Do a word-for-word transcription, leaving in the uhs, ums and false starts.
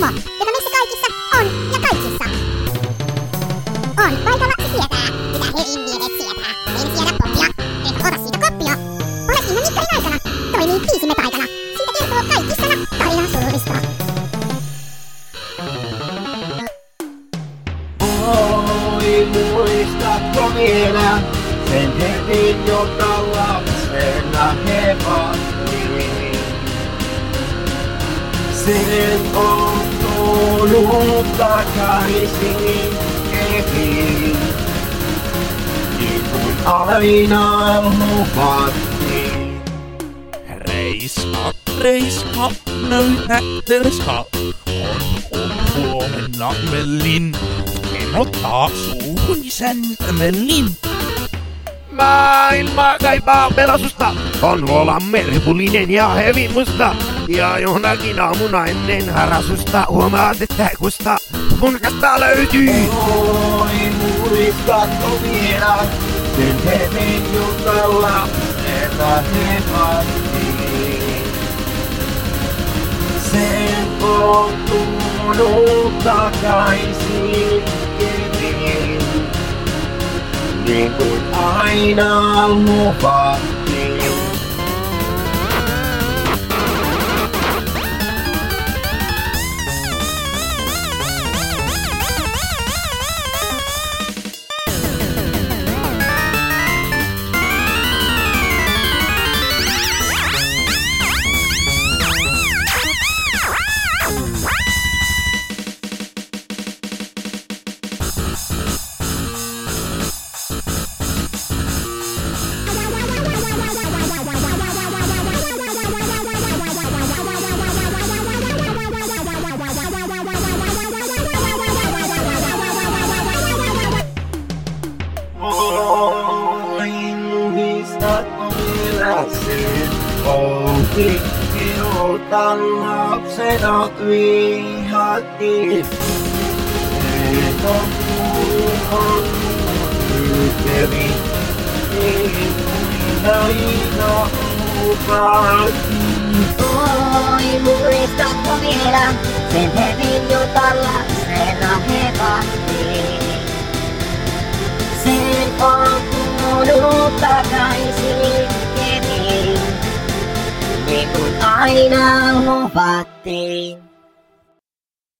joka meissä kaikissa on ja kaikissa. On paikalla se tietää, mitä hevin miehet sietää. En siedä poppia, enkä ota siitä koppia. Ole siinä mikkarin aikana, toimii biisimme taikana. Siitä kertoo kaikki sana tarinan surullista. Oi, muistatko vielä sen hetken, jota lapsena hevatti? Sen on tullut takaisin kehiin, niin kuin aina luvattiin. Reiska, reiska, nöyhättelska, on on huomenna mellin. En ottaa suuhun sännämellin. Maailma kaipaa pelastusta, on volan meripulinen ja hevimusta. Ja jonakin aamuna ennen harrasusta huomaat, että kusta punkasta löytyy. Oi, muistatko vielä sen hetken, jota lapsena hevatti? Sen on tullut takaisin kehiin, niin kuin aina luvattiin. Oi, muistatko vielä sen poltti, jota lapsena vihattiin? Se on tullut yhteen, niin kuin aina luvattiin. Oi, muistatko vielä sen hetken, jota lapsena hevatti? Sen on tullut takaisin kehiin, niin kuin aina luvattiin.